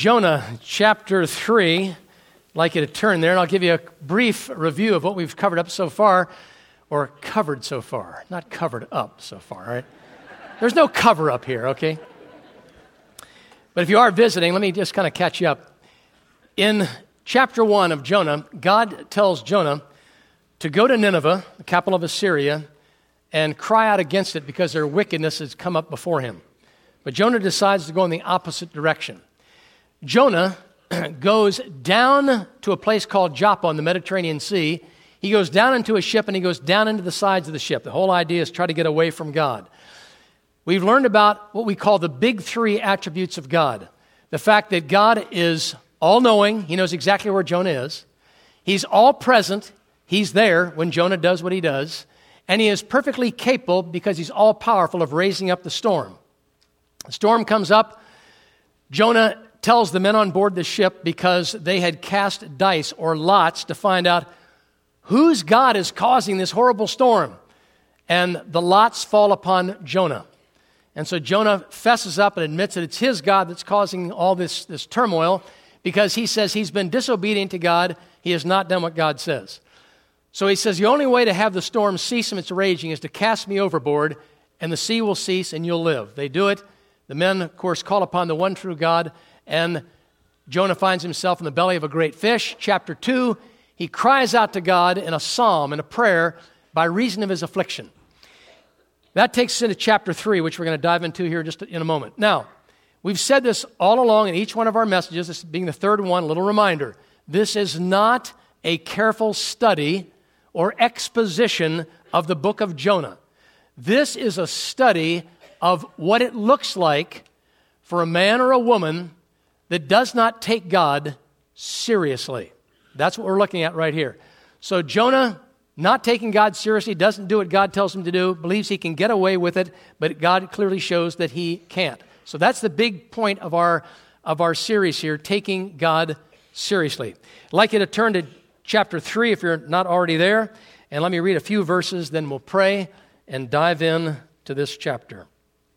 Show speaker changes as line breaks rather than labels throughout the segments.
Jonah chapter 3. I'd like you to turn there, and I'll give you a brief review of what we've covered up so far, or covered so far, not covered up so far, right? There's no cover up here, okay? But if you are visiting, let me just kind of catch you up. In chapter 1 of Jonah, God tells Jonah to go to Nineveh, the capital of Assyria, and cry out against it because their wickedness has come up before him. But Jonah decides to go in the opposite direction. Jonah goes down to a place called Joppa in the Mediterranean Sea. He goes down into a ship and he goes down into the sides of the ship. The whole idea is try to get away from God. We've learned about what we call the big three attributes of God. The fact that God is all-knowing. He knows exactly where Jonah is. He's all-present. He's there when Jonah does what he does. And he is perfectly capable because he's all-powerful of raising up the storm. The storm comes up. Jonah tells the men on board the ship because they had cast dice or lots to find out whose God is causing this horrible storm. And the lots fall upon Jonah. And so Jonah fesses up and admits that it's his God that's causing all this turmoil because he says he's been disobedient to God. He has not done what God says. So he says the only way to have the storm cease from its raging is to cast me overboard and the sea will cease and you'll live. They do it. The men, of course, call upon the one true God, and Jonah finds himself in the belly of a great fish. Chapter 2, he cries out to God in a psalm, in a prayer, by reason of his affliction. That takes us into chapter 3, which we're going to dive into here just in a moment. Now, we've said this all along in each one of our messages, this being the third one, a little reminder. This is not a careful study or exposition of the book of Jonah. This is a study of what it looks like for a man or a woman that does not take God seriously. That's what we're looking at right here. So Jonah, not taking God seriously, doesn't do what God tells him to do, believes he can get away with it, but God clearly shows that he can't. So that's the big point of our series here, taking God seriously. I'd like you to turn to chapter 3 if you're not already there, and let me read a few verses, then we'll pray and dive in to this chapter.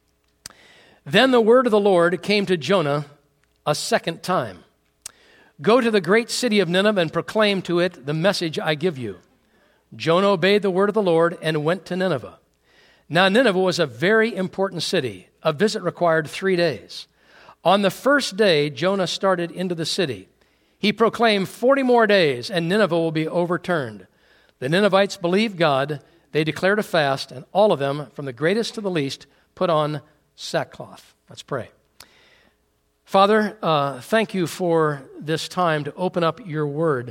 Then the word of the Lord came to Jonah a second time. Go to the great city of Nineveh and proclaim to it the message I give you. Jonah obeyed the word of the Lord and went to Nineveh. Now Nineveh was a very important city. A visit required 3 days. On the first day, Jonah started into the city. He proclaimed 40 more days and Nineveh will be overturned. The Ninevites believed God. They declared a fast, and all of them, from the greatest to the least, put on sackcloth. Let's pray. Father, thank you for this time to open up your word.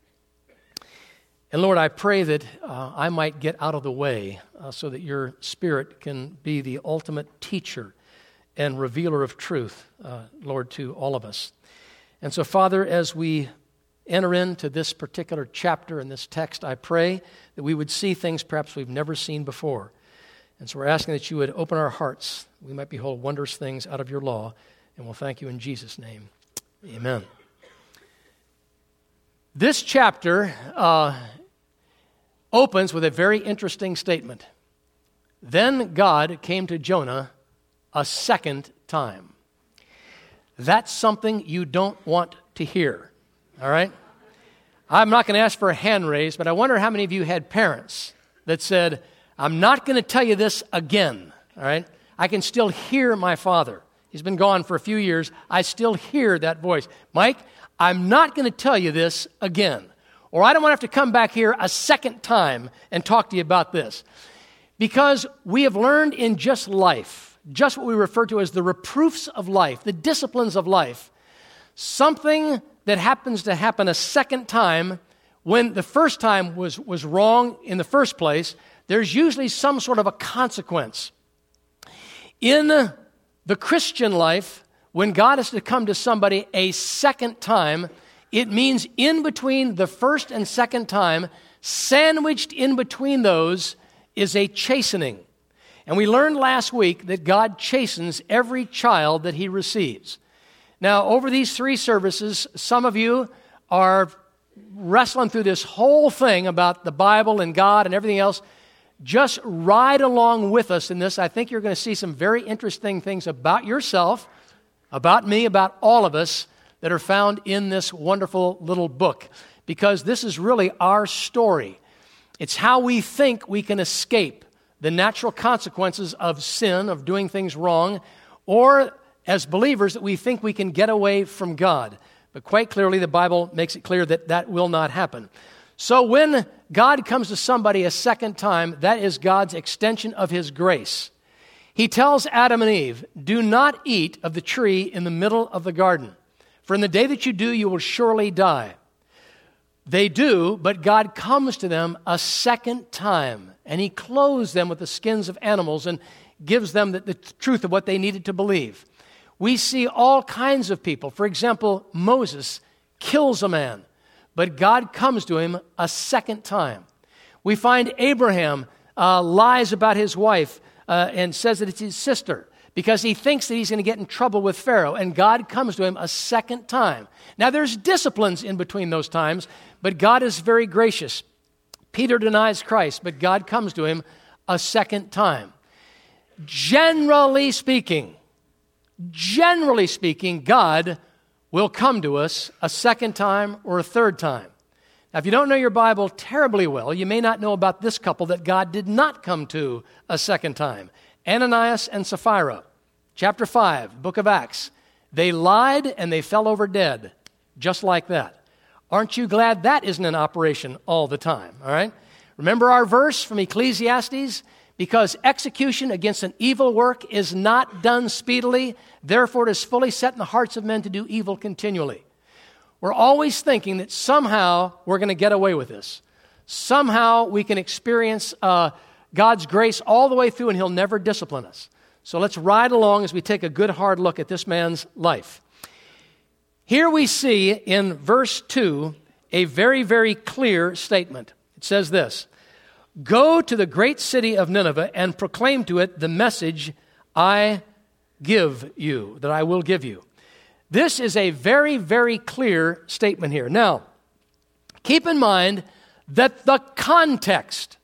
And Lord, I pray that I might get out of the way so that your Spirit can be the ultimate teacher and revealer of truth, Lord, to all of us. And so, Father, as we enter into this particular chapter in this text, I pray that we would see things perhaps we've never seen before. And so we're asking that you would open our hearts. We might behold wondrous things out of your law. And we'll thank you in Jesus' name. Amen. This chapter opens with a very interesting statement. Then God came to Jonah a second time. That's something you don't want to hear. All right? I'm not going to ask for a hand raise, but I wonder how many of you had parents that said, I'm not going to tell you this again, all right? I can still hear my father. He's been gone for a few years. I still hear that voice. Mike, I'm not going to tell you this again. Or I don't want to have to come back here a second time and talk to you about this. Because we have learned in just life, just what we refer to as the reproofs of life, the disciplines of life, something that happens to happen a second time when the first time was wrong in the first place, there's usually some sort of a consequence. In the Christian life, when God is to come to somebody a second time, it means in between the first and second time, sandwiched in between those is a chastening. And we learned last week that God chastens every child that he receives. Now, over these 3 services, some of you are wrestling through this whole thing about the Bible and God and everything else. Just ride along with us in this. I think you're going to see some very interesting things about yourself, about me, about all of us, that are found in this wonderful little book, because this is really our story. It's how we think we can escape the natural consequences of sin, of doing things wrong, or as believers that we think we can get away from God. But quite clearly, the Bible makes it clear that that will not happen. So when God comes to somebody a second time, that is God's extension of His grace. He tells Adam and Eve, do not eat of the tree in the middle of the garden, for in the day that you do, you will surely die. They do, but God comes to them a second time, and He clothes them with the skins of animals and gives them the truth of what they needed to believe. We see all kinds of people. For example, Moses kills a man, but God comes to him a second time. We find Abraham lies about his wife and says that it's his sister because he thinks that he's going to get in trouble with Pharaoh, and God comes to him a second time. Now, there's disciplines in between those times, but God is very gracious. Peter denies Christ, but God comes to him a second time. Generally speaking, God will come to us a second time or a third time. Now, if you don't know your Bible terribly well, you may not know about this couple that God did not come to a second time. Ananias and Sapphira, chapter 5, book of Acts. They lied and they fell over dead, just like that. Aren't you glad that isn't in operation all the time, all right? Remember our verse from Ecclesiastes? Because execution against an evil work is not done speedily, therefore it is fully set in the hearts of men to do evil continually. We're always thinking that somehow we're going to get away with this. Somehow we can experience God's grace all the way through and He'll never discipline us. So let's ride along as we take a good hard look at this man's life. Here we see in verse 2 a very, very clear statement. It says this, "Go to the great city of Nineveh and proclaim to it the message I give you, that I will give you." This is a very, very clear statement here. Now, keep in mind that the context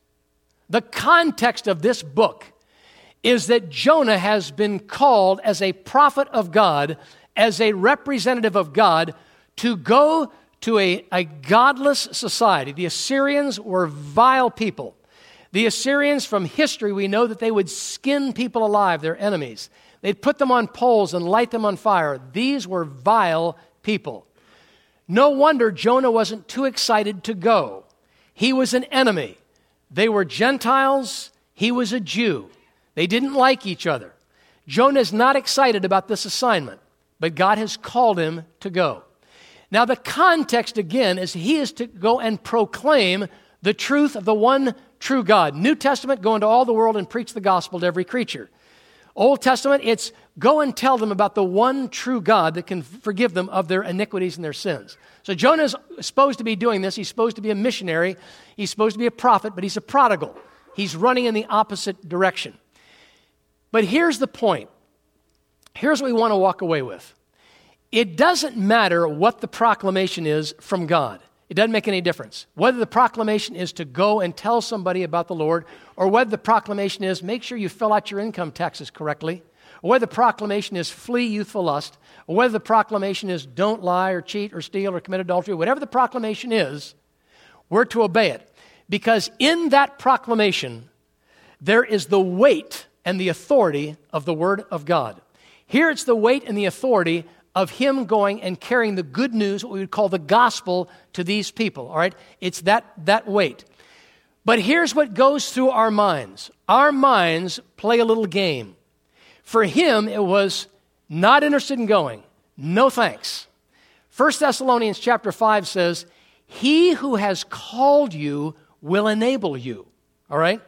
of this book is that Jonah has been called as a prophet of God, as a representative of God, to go to a godless society. The Assyrians were vile people. The Assyrians, from history, we know that they would skin people alive, their enemies. They'd put them on poles and light them on fire. These were vile people. No wonder Jonah wasn't too excited to go. He was an enemy. They were Gentiles. He was a Jew. They didn't like each other. Jonah is not excited about this assignment, but God has called him to go. Now, the context, again, is he is to go and proclaim the truth of the one true God. New Testament, go into all the world and preach the gospel to every creature. Old Testament, it's go and tell them about the one true God that can forgive them of their iniquities and their sins. So Jonah is supposed to be doing this. He's supposed to be a missionary. He's supposed to be a prophet, but he's a prodigal. He's running in the opposite direction. But here's the point. Here's what we want to walk away with. It doesn't matter what the proclamation is from God. It doesn't make any difference. Whether the proclamation is to go and tell somebody about the Lord, or whether the proclamation is make sure you fill out your income taxes correctly, or whether the proclamation is flee youthful lust, or whether the proclamation is don't lie or cheat or steal or commit adultery, whatever the proclamation is, we're to obey it. Because in that proclamation, there is the weight and the authority of the Word of God. Here it's the weight and the authority of Him going and carrying the good news, what we would call the gospel, to these people, all right? It's that weight. But here's what goes through our minds. Our minds play a little game. For him, it was not interested in going. No thanks. 1 Thessalonians chapter 5 says, "He who has called you will enable you." All right?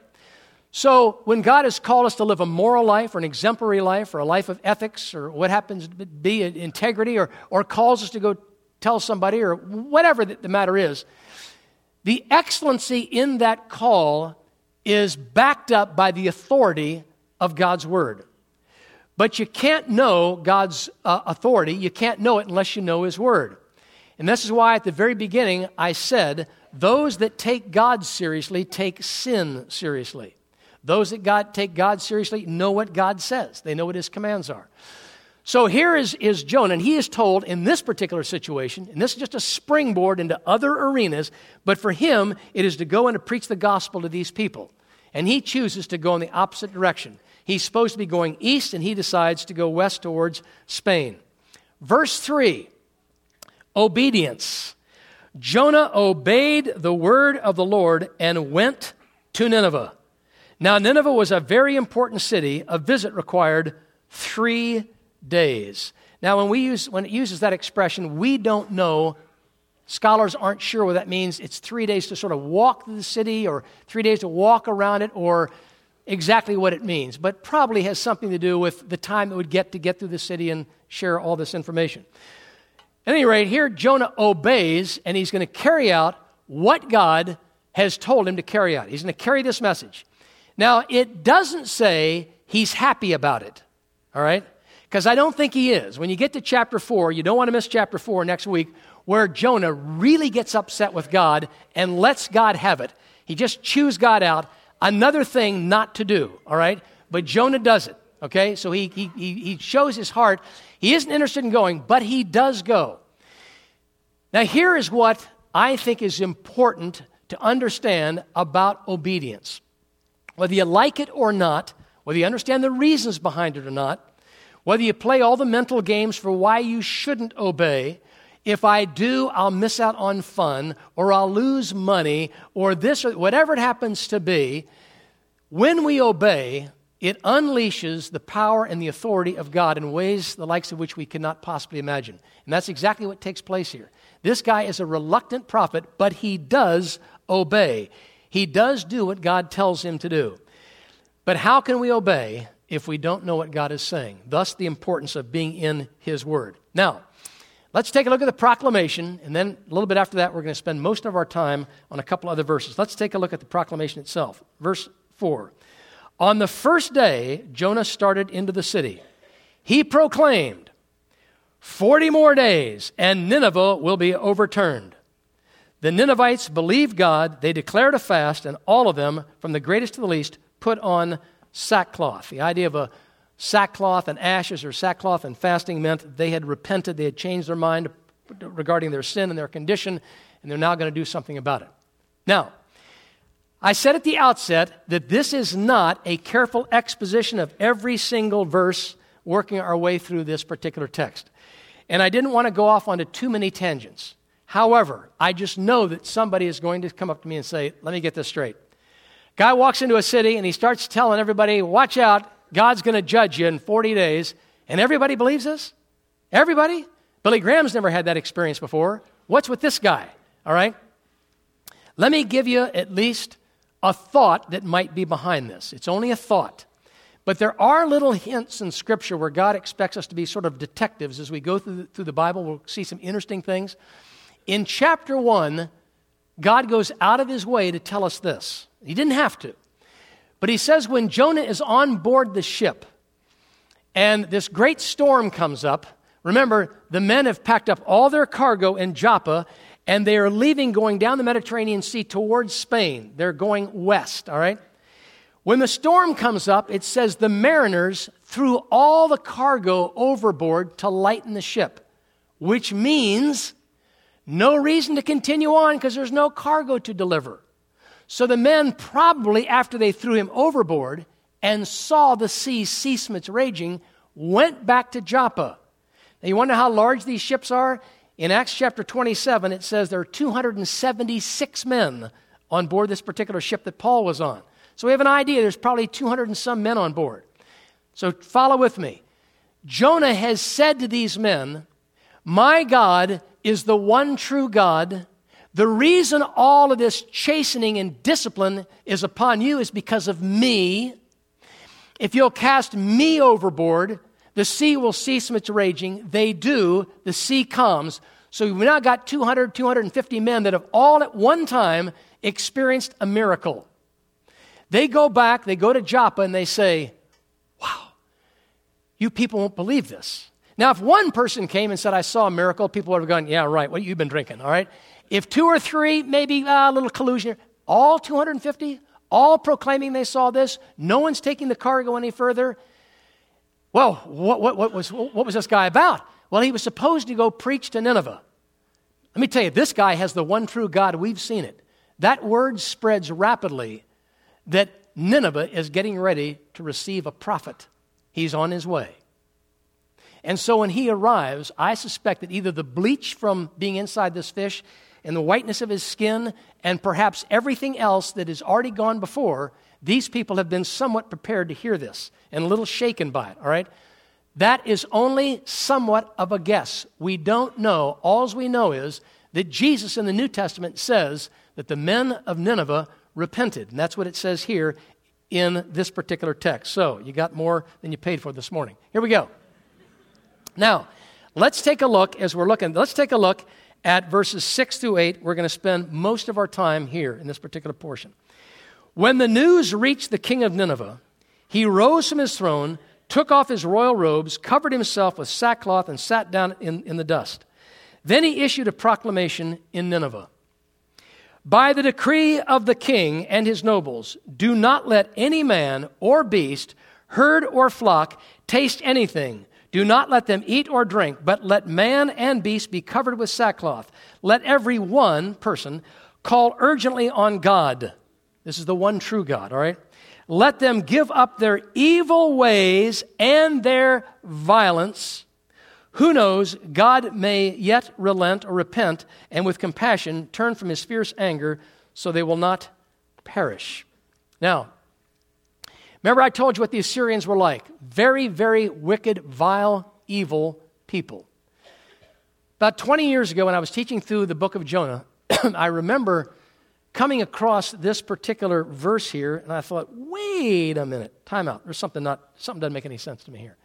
So when God has called us to live a moral life or an exemplary life or a life of ethics or what happens to be integrity or calls us to go tell somebody or whatever the matter is, the excellency in that call is backed up by the authority of God's Word. But you can't know God's authority. You can't know it unless you know His Word. And this is why at the very beginning I said, those that take God seriously take sin seriously. Those that take God seriously know what God says. They know what His commands are. So here is Jonah, and he is told in this particular situation, and this is just a springboard into other arenas, but for him, it is to go and to preach the gospel to these people. And he chooses to go in the opposite direction. He's supposed to be going east, and he decides to go west towards Spain. Verse 3, obedience. Jonah obeyed the word of the Lord and went to Nineveh. Now, Nineveh was a very important city. A visit required 3 days. Now, when it uses that expression, we don't know. Scholars aren't sure what that means. It's 3 days to sort of walk through the city, or 3 days to walk around it, or exactly what it means. But probably has something to do with the time it would get to get through the city and share all this information. At any rate, here Jonah obeys, and he's going to carry out what God has told him to carry out. He's going to carry this message. Now, it doesn't say he's happy about it, all right? Because I don't think he is. When you get to chapter 4, you don't want to miss chapter 4 next week, where Jonah really gets upset with God and lets God have it. He just chews God out. Another thing not to do, all right? But Jonah does it, okay? So he shows his heart. He isn't interested in going, but he does go. Now, here is what I think is important to understand about obedience. Whether you like it or not, whether you understand the reasons behind it or not, whether you play all the mental games for why you shouldn't obey, if I do, I'll miss out on fun, or I'll lose money, or this, or whatever it happens to be, when we obey, it unleashes the power and the authority of God in ways the likes of which we cannot possibly imagine. And that's exactly what takes place here. This guy is a reluctant prophet, but he does obey. He does do what God tells him to do. But how can we obey if we don't know what God is saying? Thus, the importance of being in His Word. Now, let's take a look at the proclamation, and then a little bit after that, we're going to spend most of our time on a couple other verses. Let's take a look at the proclamation itself. Verse 4. On the first day, Jonah started into the city. He proclaimed, 40 more days, and Nineveh will be overturned. The Ninevites believed God. They declared a fast, and all of them, from the greatest to the least, put on sackcloth. The idea of a sackcloth and ashes, or sackcloth and fasting, meant they had repented. They had changed their mind regarding their sin and their condition, and they're now going to do something about it. Now, I said at the outset that this is not a careful exposition of every single verse working our way through this particular text. And I didn't want to go off onto too many tangents. However, I just know that somebody is going to come up to me and say, let me get this straight. Guy walks into a city and he starts telling everybody, watch out, God's going to judge you in 40 days. And everybody believes this? Everybody? Billy Graham's never had that experience before. What's with this guy? All right? Let me give you at least a thought that might be behind this. It's only a thought. But there are little hints in Scripture where God expects us to be sort of detectives. As we go through the Bible, we'll see some interesting things. In chapter 1, God goes out of His way to tell us this. He didn't have to. But He says when Jonah is on board the ship and this great storm comes up, remember, the men have packed up all their cargo in Joppa, and they are leaving, going down the Mediterranean Sea towards Spain. They're going west, all right? When the storm comes up, it says the mariners threw all the cargo overboard to lighten the ship, which means no reason to continue on because there's no cargo to deliver. So the men probably, after they threw him overboard and saw the sea cease from its raging, went back to Joppa. Now, you wonder how large these ships are? In Acts chapter 27, it says there are 276 men on board this particular ship that Paul was on. So we have an idea there's probably 200 and some men on board. So follow with me. Jonah has said to these men, my God is the one true God. The reason all of this chastening and discipline is upon you is because of me. If you'll cast me overboard, the sea will cease from its raging. They do. The sea calms. So we've now got 200, 250 men that have all at one time experienced a miracle. They go back, they go to Joppa, and they say, wow, you people won't believe this. Now, if one person came and said, I saw a miracle, people would have gone, yeah, right, what you've been drinking, all right? If 2 or 3, maybe a little collusion, all 250, all proclaiming they saw this, no one's taking the cargo any further, Well, what was this guy about? Well, he was supposed to go preach to Nineveh. Let me tell you, this guy has the one true God. We've seen it. That word spreads rapidly that Nineveh is getting ready to receive a prophet. He's on his way. And so when he arrives, I suspect that either the bleach from being inside this fish and the whiteness of his skin and perhaps everything else that has already gone before, these people have been somewhat prepared to hear this and a little shaken by it, all right? That is only somewhat of a guess. We don't know. All we know is that Jesus in the New Testament says that the men of Nineveh repented. And that's what it says here in this particular text. So you got more than you paid for this morning. Here we go. Now, let's take a look at verses 6 through 8. We're going to spend most of our time here in this particular portion. When the news reached the king of Nineveh, he rose from his throne, took off his royal robes, covered himself with sackcloth, and sat down in the dust. Then he issued a proclamation in Nineveh. By the decree of the king and his nobles, do not let any man or beast, herd or flock, taste anything. Do not let them eat or drink, but let man and beast be covered with sackcloth. Let every one person call urgently on God. This is the one true God, all right? Let them give up their evil ways and their violence. Who knows, God may yet relent or repent and with compassion turn from his fierce anger so they will not perish. Now, remember I told you what the Assyrians were like. Very, very wicked, vile, evil people. About 20 years ago when I was teaching through the book of Jonah, I remember coming across this particular verse here, and I thought, wait a minute, time out. There's something doesn't make any sense to me here.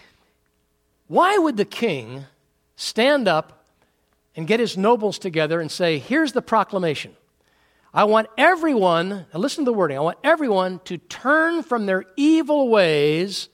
Why would the king stand up and get his nobles together and say, here's the proclamation. I want everyone, now listen to the wording, I want everyone to turn from their evil ways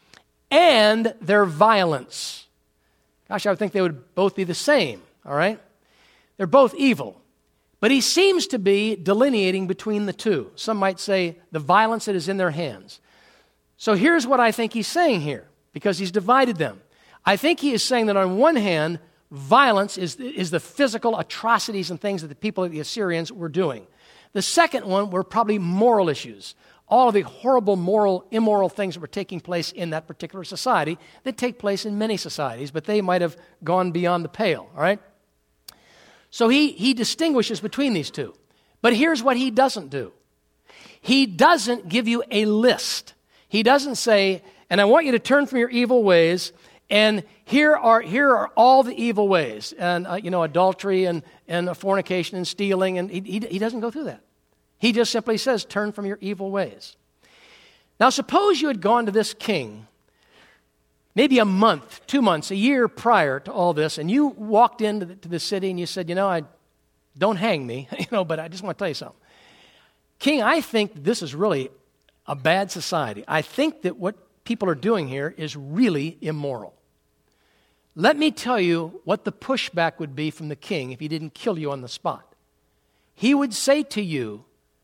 and their violence. Gosh, I would think they would both be the same, all right? They're both evil. But he seems to be delineating between the two. Some might say the violence that is in their hands. So here's what I think he's saying here, because he's divided them. I think he is saying that on one hand, violence is the physical atrocities and things that the people of the Assyrians were doing. The second one were probably moral issues. All of the horrible, immoral things that were taking place in that particular society that take place in many societies, but they might have gone beyond the pale, all right? So he distinguishes between these two. But here's what he doesn't do. He doesn't give you a list. He doesn't say, and I want you to turn from your evil ways, and here are all the evil ways, and adultery and fornication and stealing, and he doesn't go through that. He just simply says, turn from your evil ways. Now suppose you had gone to this king maybe a month, 2 months, a year prior to all this, and you walked into the city and you said, don't hang me, but I just want to tell you something. King, I think this is really a bad society. I think that what people are doing here is really immoral. Let me tell you what the pushback would be from the king if he didn't kill you on the spot. He would say to you,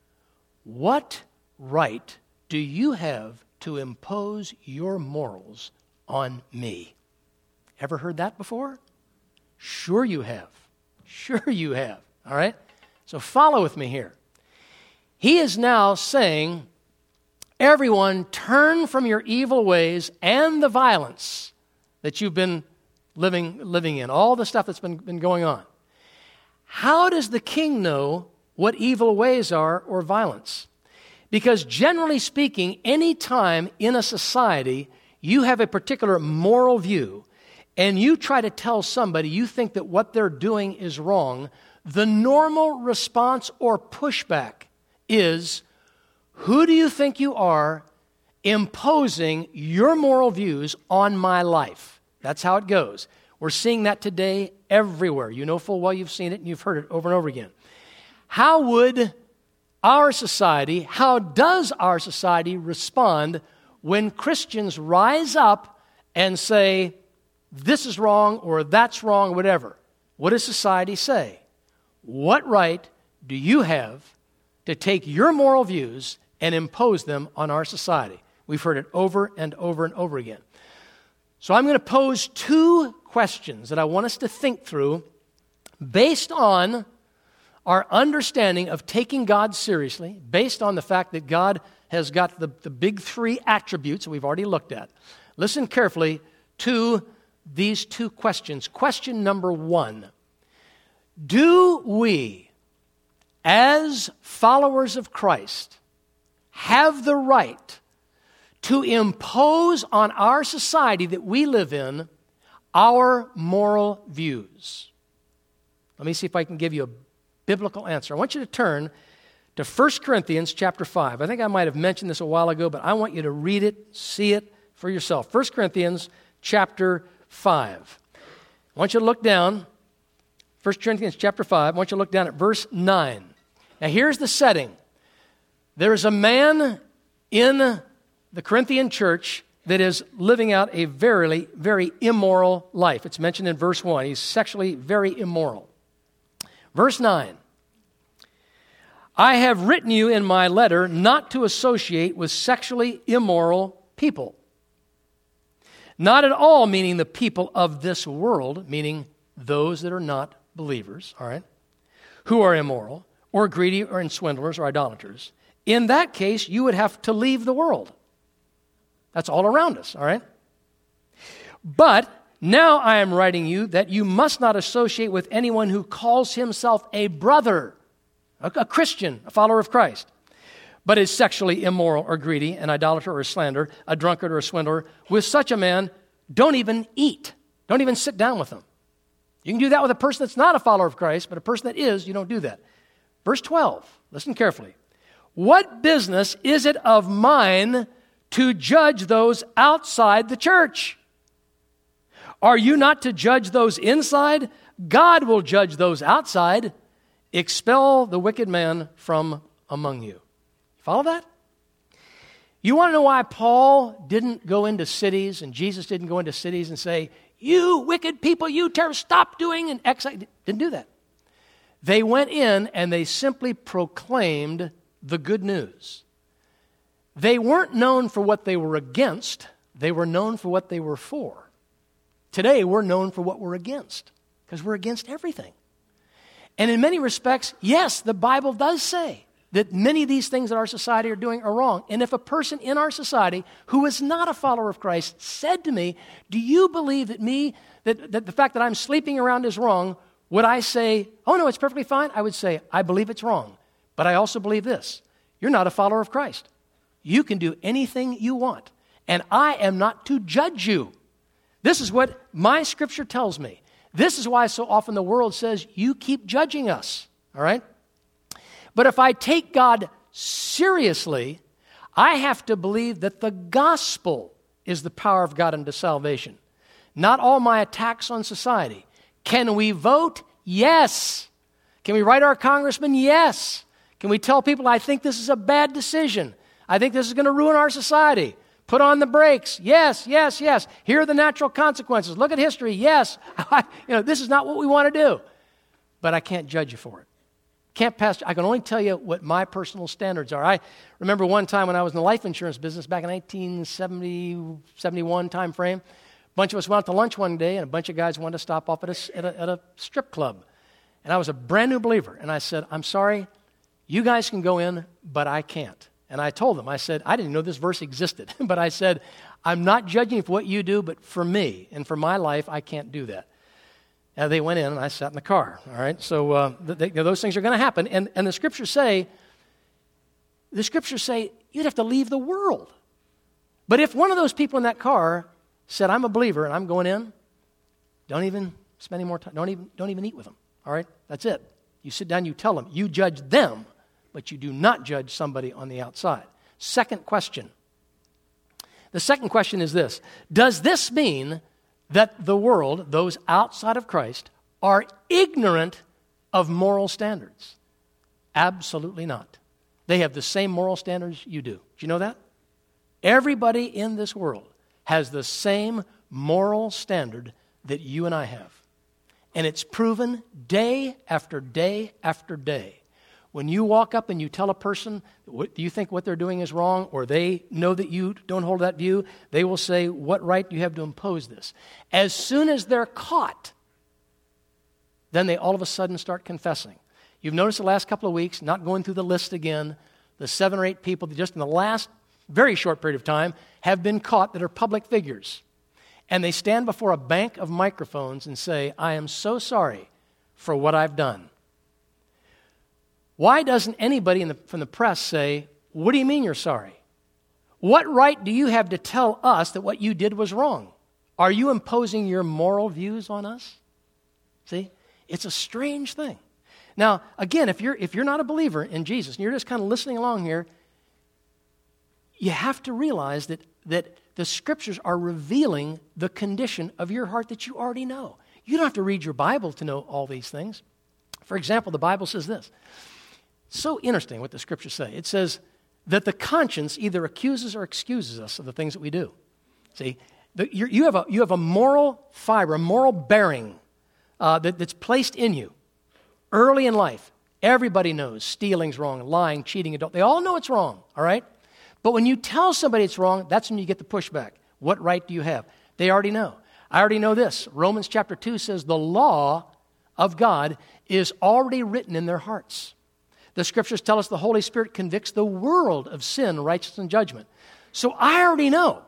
what right do you have to impose your morals on me? Ever heard that before? Sure you have. Sure you have. All right? So follow with me here. He is now saying, everyone turn from your evil ways and the violence that you've been living in, all the stuff that's been going on. How does the king know what evil ways are or violence? Because generally speaking, any time in a society you have a particular moral view and you try to tell somebody you think that what they're doing is wrong, the normal response or pushback is, who do you think you are imposing your moral views on my life? That's how it goes. We're seeing that today everywhere. You know full well you've seen it and you've heard it over and over again. How does our society respond when Christians rise up and say, this is wrong or that's wrong or whatever? What does society say? What right do you have to take your moral views and impose them on our society? We've heard it over and over and over again. So I'm going to pose two questions that I want us to think through based on our understanding of taking God seriously, based on the fact that God has got the big three attributes that we've already looked at. Listen carefully to these two questions. Question number one: do we, as followers of Christ, have the right to impose on our society that we live in our moral views? Let me see if I can give you a biblical answer. I want you to turn to 1 Corinthians chapter 5. I think I might have mentioned this a while ago, but I want you to read it, see it for yourself. 1 Corinthians chapter 5. I want you to look down, 1 Corinthians chapter 5, I want you to look down at verse 9. Now here's the setting. There is a man in the Corinthian church that is living out a very, very immoral life. It's mentioned in verse 1. He's sexually very immoral. Verse 9. I have written you in my letter not to associate with sexually immoral people. Not at all meaning the people of this world, meaning those that are not believers, all right, who are immoral or greedy or swindlers or idolaters. In that case, you would have to leave the world. That's all around us, all right? But now I am writing you that you must not associate with anyone who calls himself a brother, a Christian, a follower of Christ, but is sexually immoral or greedy, an idolater or a slanderer, a drunkard or a swindler. With such a man, don't even eat. Don't even sit down with them. You can do that with a person that's not a follower of Christ, but a person that is, you don't do that. Verse 12, listen carefully. What business is it of mine to judge those outside the church? Are you not to judge those inside? God will judge those outside. Expel the wicked man from among you. Follow that? You want to know why Paul didn't go into cities and Jesus didn't go into cities and say, you wicked people, you terrorists, stop doing and didn't do that. They went in and they simply proclaimed the good news. They weren't known for what they were against. They were known for what they were for. Today, we're known for what we're against because we're against everything. And in many respects, yes, the Bible does say that many of these things that our society are doing are wrong. And if a person in our society who is not a follower of Christ said to me, do you believe that the fact that I'm sleeping around is wrong, would I say, oh no, it's perfectly fine? I would say, I believe it's wrong. But I also believe this. You're not a follower of Christ. You can do anything you want. And I am not to judge you. This is what my scripture tells me. This is why so often the world says, you keep judging us, all right? But if I take God seriously, I have to believe that the gospel is the power of God unto salvation. Not all my attacks on society. Can we vote? Yes. Can we write our congressman? Yes. Can we tell people, I think this is a bad decision. I think this is going to ruin our society. Put on the brakes. Yes, yes, yes. Here are the natural consequences. Look at history. Yes. This is not what we want to do. But I can't judge you for it. I can only tell you what my personal standards are. I remember one time when I was in the life insurance business back in 1970, 71 time frame. A bunch of us went out to lunch one day, and a bunch of guys wanted to stop off at a strip club. And I was a brand new believer. And I said, I'm sorry, you guys can go in, but I can't. And I told them, I said, I didn't know this verse existed. But I said, I'm not judging you for what you do, but for me and for my life, I can't do that. And they went in, and I sat in the car. All right, so those things are going to happen. And the scriptures say you'd have to leave the world. But if one of those people in that car said, I'm a believer and I'm going in, don't even spend any more time. Don't even eat with them. All right, that's it. You sit down, you tell them, you judge them, but you do not judge somebody on the outside. Second question. The second question is this. Does this mean that the world, those outside of Christ, are ignorant of moral standards? Absolutely not. They have the same moral standards you do. Do you know that? Everybody in this world has the same moral standard that you and I have. And it's proven day after day after day. When you walk up and you tell a person, do you think what they're doing is wrong, or they know that you don't hold that view, they will say, what right do you have to impose this? As soon as they're caught, then they all of a sudden start confessing. You've noticed the last couple of weeks, not going through the list again, the 7 or 8 people that just in the last very short period of time have been caught that are public figures. And they stand before a bank of microphones and say, I am so sorry for what I've done. Why doesn't anybody from the press say, what do you mean you're sorry? What right do you have to tell us that what you did was wrong? Are you imposing your moral views on us? See, it's a strange thing. Now, again, if you're not a believer in Jesus and you're just kind of listening along here, you have to realize that the Scriptures are revealing the condition of your heart that you already know. You don't have to read your Bible to know all these things. For example, the Bible says this. So interesting what the Scriptures say. It says that the conscience either accuses or excuses us of the things that we do. See, you have a moral fiber, a moral bearing that's placed in you early in life. Everybody knows stealing's wrong, lying, cheating, adult. They all know it's wrong, all right? But when you tell somebody it's wrong, that's when you get the pushback. What right do you have? They already know. I already know this. Romans chapter 2 says the law of God is already written in their hearts. The Scriptures tell us the Holy Spirit convicts the world of sin, righteousness, and judgment. So I already know.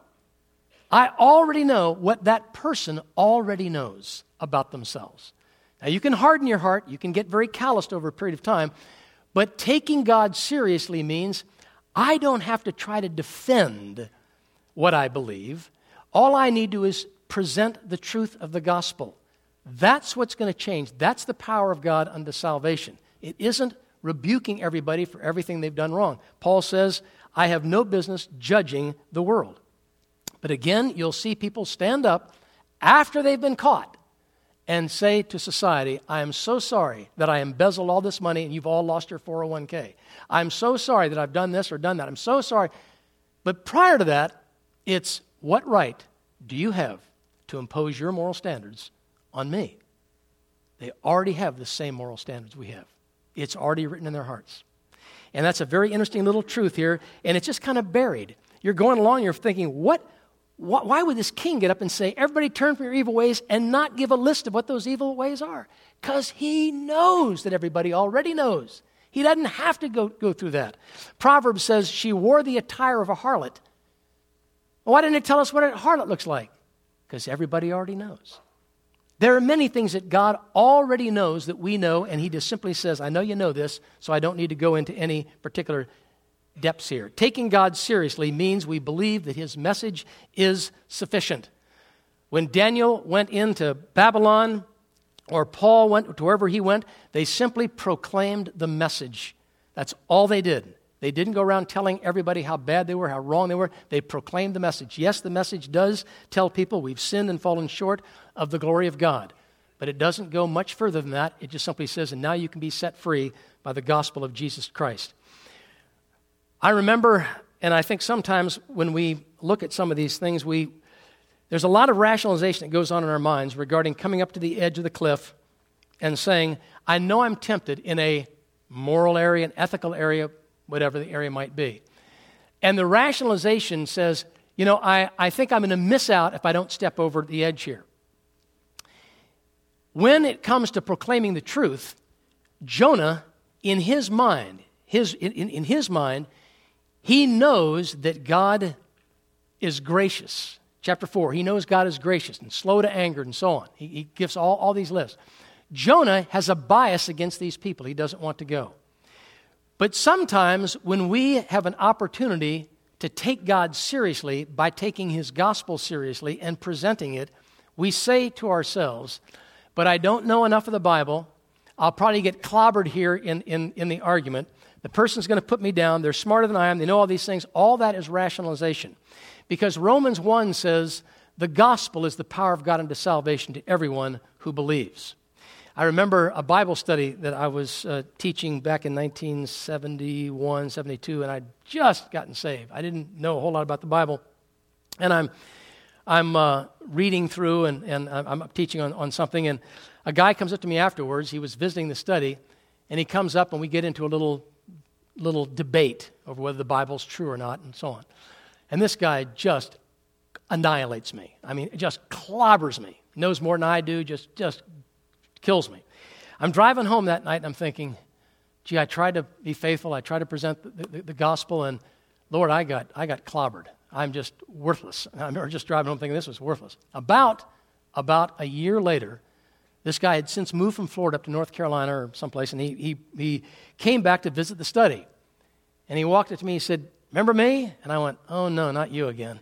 I already know what that person already knows about themselves. Now, you can harden your heart. You can get very calloused over a period of time. But taking God seriously means I don't have to try to defend what I believe. All I need to do is present the truth of the gospel. That's what's going to change. That's the power of God unto salvation. It isn't rebuking everybody for everything they've done wrong. Paul says, I have no business judging the world. But again, you'll see people stand up after they've been caught and say to society, I am so sorry that I embezzled all this money and you've all lost your 401k. I'm so sorry that I've done this or done that. I'm so sorry. But prior to that, it's what right do you have to impose your moral standards on me? They already have the same moral standards we have. It's already written in their hearts. And that's a very interesting little truth here, and it's just kind of buried. You're going along, you're thinking, why would this king get up and say, everybody turn from your evil ways and not give a list of what those evil ways are? Because he knows that everybody already knows. He doesn't have to go through that. Proverbs says she wore the attire of a harlot. Why didn't it tell us what a harlot looks like? Because everybody already knows. There are many things that God already knows that we know, and he just simply says, I know you know this, so I don't need to go into any particular depths here. Taking God seriously means we believe that his message is sufficient. When Daniel went into Babylon, or Paul went to wherever he went, they simply proclaimed the message. That's all they did. They didn't go around telling everybody how bad they were, how wrong they were. They proclaimed the message. Yes, the message does tell people we've sinned and fallen short of the glory of God. But it doesn't go much further than that. It just simply says, and now you can be set free by the gospel of Jesus Christ. I remember, and I think sometimes when we look at some of these things, there's a lot of rationalization that goes on in our minds regarding coming up to the edge of the cliff and saying, I know I'm tempted in a moral area, an ethical area, whatever the area might be. And the rationalization says, I think I'm going to miss out if I don't step over the edge here. When it comes to proclaiming the truth, Jonah, in his mind, in his mind, he knows that God is gracious. Chapter 4, he knows God is gracious and slow to anger and so on. He gives all these lists. Jonah has a bias against these people. He doesn't want to go. But sometimes when we have an opportunity to take God seriously by taking his gospel seriously and presenting it, we say to ourselves, but I don't know enough of the Bible. I'll probably get clobbered here in the argument. The person's going to put me down. They're smarter than I am. They know all these things. All that is rationalization. Because Romans 1 says the gospel is the power of God unto salvation to everyone who believes. I remember a Bible study that I was teaching back in 1971, 72, and I'd just gotten saved. I didn't know a whole lot about the Bible. And I'm reading through and I'm teaching on something, and a guy comes up to me afterwards. He was visiting the study, And he comes up and we get into a little debate over whether the Bible's true or not and so on. And this guy just annihilates me. I mean, it just clobbers me. Knows more than I do, just kills me. I'm driving home that night and I'm thinking, gee, I tried to be faithful. I tried to present the gospel, and Lord, I got clobbered. I'm just worthless. I remember just driving home thinking this was worthless. About a year later, this guy had since moved from Florida up to North Carolina or someplace, and he came back to visit the study. And he walked up to me, he said, remember me? And I went, oh no, not you again.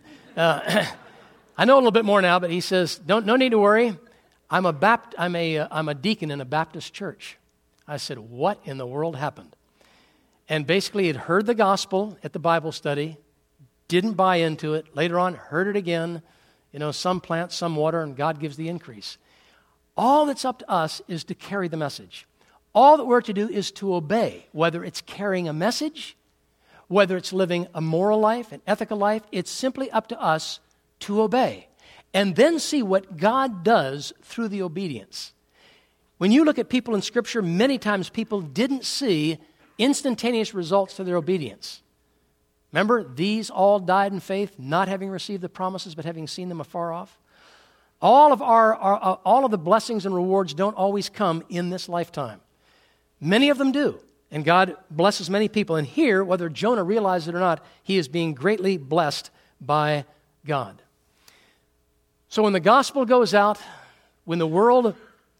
I know a little bit more now, but he says, no need to worry. I'm a deacon in a Baptist church. I said, what in the world happened? And basically he'd heard the gospel at the Bible study, didn't buy into it. Later on, heard it again. Some plant, some water, and God gives the increase. All that's up to us is to carry the message. All that we're to do is to obey, whether it's carrying a message, whether it's living a moral life, an ethical life. It's simply up to us to obey and then see what God does through the obedience. When you look at people in Scripture, many times people didn't see instantaneous results to their obedience. Remember, these all died in faith, not having received the promises, but having seen them afar off. All of the blessings and rewards don't always come in this lifetime. Many of them do, and God blesses many people. And here, whether Jonah realized it or not, he is being greatly blessed by God. So when the gospel goes out, when the world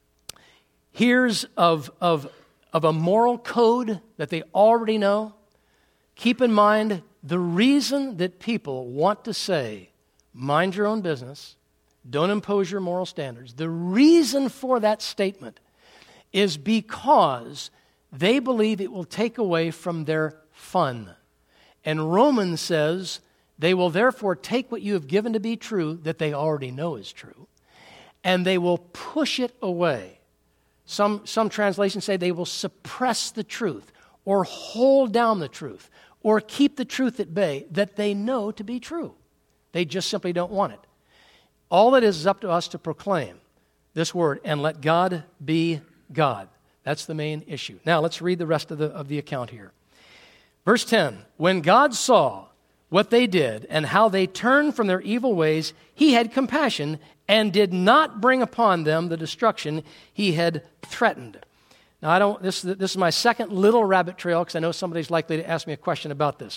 hears of a moral code that they already know, keep in mind the reason that people want to say, mind your own business, don't impose your moral standards. The reason for that statement is because they believe it will take away from their fun. And Romans says, they will therefore take what you have given to be true, that they already know is true, and they will push it away. Some translations say they will suppress the truth or hold down the truth or keep the truth at bay that they know to be true. They just simply don't want it. All it is up to us to proclaim this word and let God be God. That's the main issue. Now let's read the rest of the account here. Verse 10, when God saw what they did and how they turned from their evil ways, he had compassion and did not bring upon them the destruction he had threatened. Now, this is my second little rabbit trail because I know somebody's likely to ask me a question about this.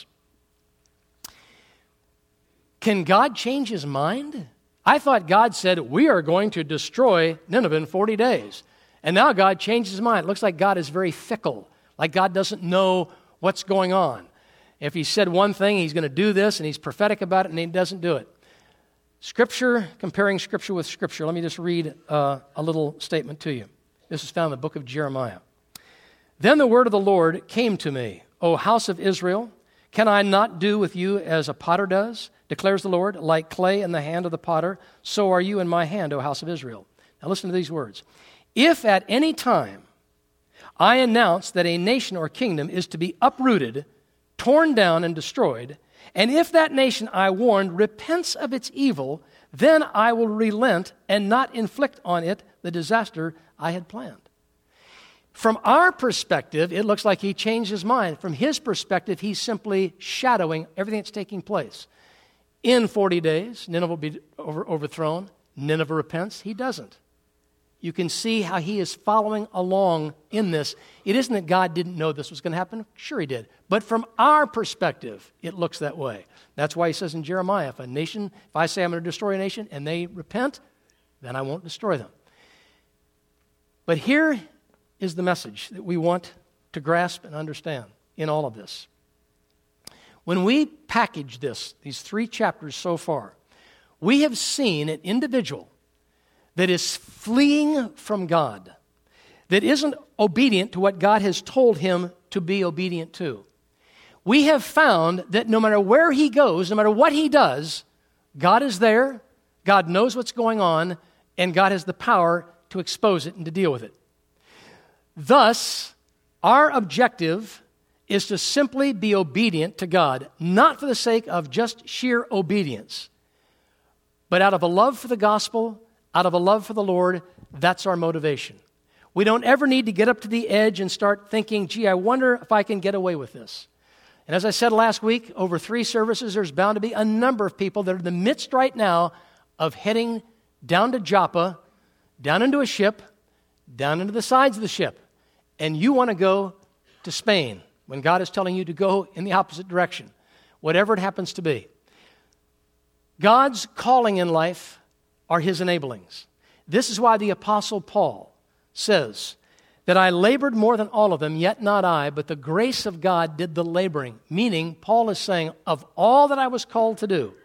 Can God change his mind? I thought God said, we are going to destroy Nineveh in 40 days. And now God changed his mind. It looks like God is very fickle, like God doesn't know what's going on. If he said one thing, he's going to do this, and he's prophetic about it, and he doesn't do it. Scripture, comparing Scripture with Scripture. Let me just read a little statement to you. This is found in the book of Jeremiah. Then the word of the Lord came to me, O house of Israel, can I not do with you as a potter does, declares the Lord, like clay in the hand of the potter, so are you in my hand, O house of Israel. Now listen to these words. If at any time I announce that a nation or kingdom is to be uprooted, torn down and destroyed, and if that nation I warned repents of its evil, then I will relent and not inflict on it the disaster I had planned. From our perspective, it looks like he changed his mind. From his perspective, he's simply shadowing everything that's taking place. In 40 days, Nineveh will be overthrown. Nineveh repents. He doesn't. You can see how he is following along in this. It isn't that God didn't know this was going to happen. Sure he did. But from our perspective, it looks that way. That's why he says in Jeremiah, if I say I'm going to destroy a nation and they repent, then I won't destroy them. But here is the message that we want to grasp and understand in all of this. When we package these 3 chapters so far, we have seen an individual that is fleeing from God, that isn't obedient to what God has told him to be obedient to. We have found that no matter where he goes, no matter what he does, God is there, God knows what's going on, and God has the power to expose it and to deal with it. Thus, our objective is to simply be obedient to God, not for the sake of just sheer obedience, but out of a love for the gospel, out of a love for the Lord. That's our motivation. We don't ever need to get up to the edge and start thinking, gee, I wonder if I can get away with this. And as I said last week, over 3 services, there's bound to be a number of people that are in the midst right now of heading down to Joppa, down into a ship, down into the sides of the ship. And you want to go to Spain when God is telling you to go in the opposite direction, whatever it happens to be. God's calling in life are His enablings. This is why the Apostle Paul says that I labored more than all of them, yet not I, but the grace of God did the laboring. Meaning, Paul is saying, of all that I was called to do,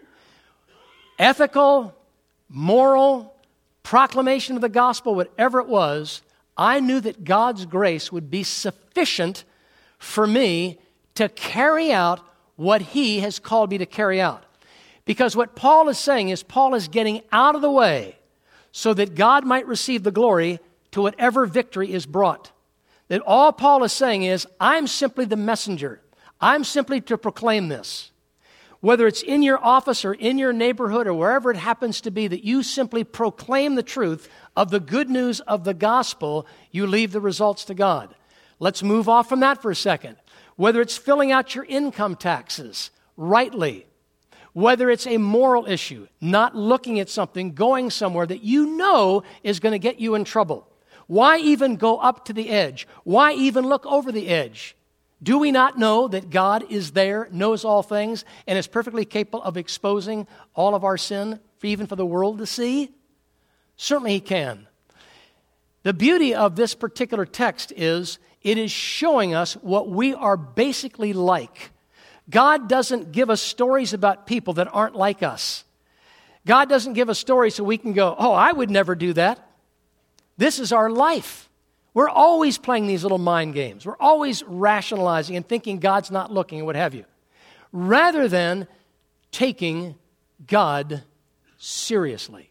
ethical, moral, proclamation of the gospel, whatever it was, I knew that God's grace would be sufficient for me to carry out what He has called me to carry out. Because what Paul is saying is Paul is getting out of the way so that God might receive the glory to whatever victory is brought. That all Paul is saying is, I'm simply the messenger. I'm simply to proclaim this. Whether it's in your office or in your neighborhood or wherever it happens to be, that you simply proclaim the truth of the good news of the gospel, you leave the results to God. Let's move off from that for a second. Whether it's filling out your income taxes rightly, whether it's a moral issue, not looking at something, going somewhere that you know is going to get you in trouble. Why even go up to the edge? Why even look over the edge? Do we not know that God is there, knows all things, and is perfectly capable of exposing all of our sin, even for the world to see? Certainly He can. The beauty of this particular text is it is showing us what we are basically like. God doesn't give us stories about people that aren't like us. God doesn't give us stories so we can go, oh, I would never do that. This is our life. We're always playing these little mind games. We're always rationalizing and thinking God's not looking and what have you, rather than taking God seriously.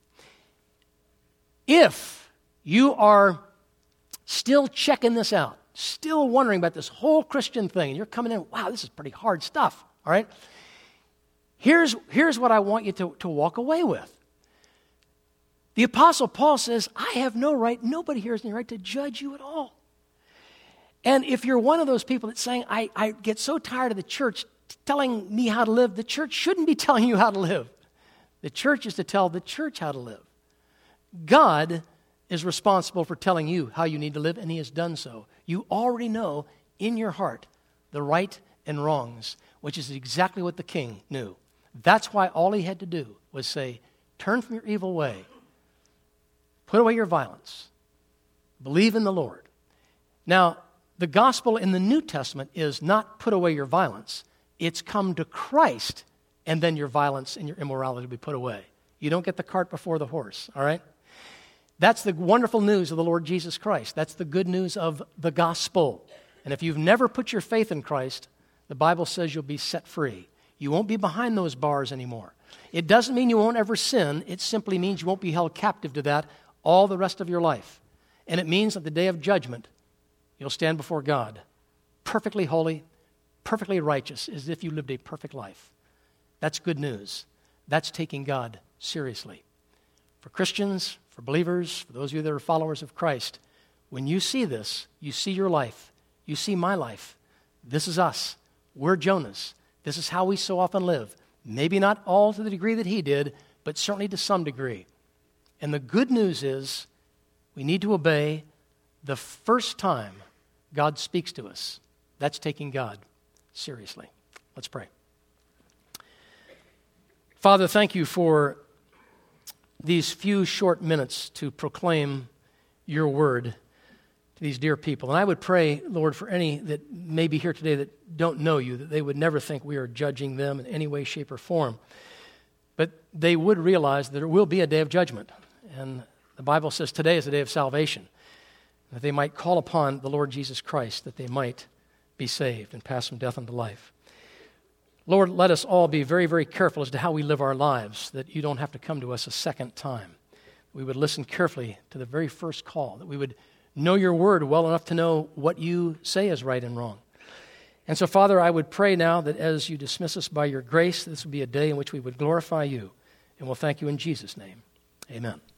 If you are still checking this out, still wondering about this whole Christian thing, and you're coming in, wow, this is pretty hard stuff, all right? Here's what I want you to walk away with. The Apostle Paul says, I have no right, nobody here has any right to judge you at all. And if you're one of those people that's saying, I get so tired of the church telling me how to live, the church shouldn't be telling you how to live. The church is to tell the church how to live. God is responsible for telling you how you need to live, and He has done so. You already know in your heart the right and wrongs, which is exactly what the king knew. That's why all he had to do was say, turn from your evil way. Put away your violence. Believe in the Lord. Now, the gospel in the New Testament is not put away your violence. It's come to Christ, and then your violence and your immorality will be put away. You don't get the cart before the horse, all right? That's the wonderful news of the Lord Jesus Christ. That's the good news of the gospel. And if you've never put your faith in Christ, the Bible says you'll be set free. You won't be behind those bars anymore. It doesn't mean you won't ever sin. It simply means you won't be held captive to that all the rest of your life. And it means that the day of judgment, you'll stand before God, perfectly holy, perfectly righteous, as if you lived a perfect life. That's good news. That's taking God seriously. For Christians, for believers, for those of you that are followers of Christ, when you see this, you see your life, you see my life. This is us. We're Jonahs. This is how we so often live. Maybe not all to the degree that he did, but certainly to some degree. And the good news is we need to obey the first time God speaks to us. That's taking God seriously. Let's pray. Father, thank you for these few short minutes to proclaim your word to these dear people. And I would pray, Lord, for any that may be here today that don't know you, that they would never think we are judging them in any way, shape, or form. But they would realize that there will be a day of judgment. And the Bible says today is a day of salvation, that they might call upon the Lord Jesus Christ, that they might be saved and pass from death unto life. Lord, let us all be very, very careful as to how we live our lives, that you don't have to come to us a second time. We would listen carefully to the very first call, that we would know your word well enough to know what you say is right and wrong. And so, Father, I would pray now that as you dismiss us by your grace, this would be a day in which we would glorify you. And we'll thank you in Jesus' name. Amen.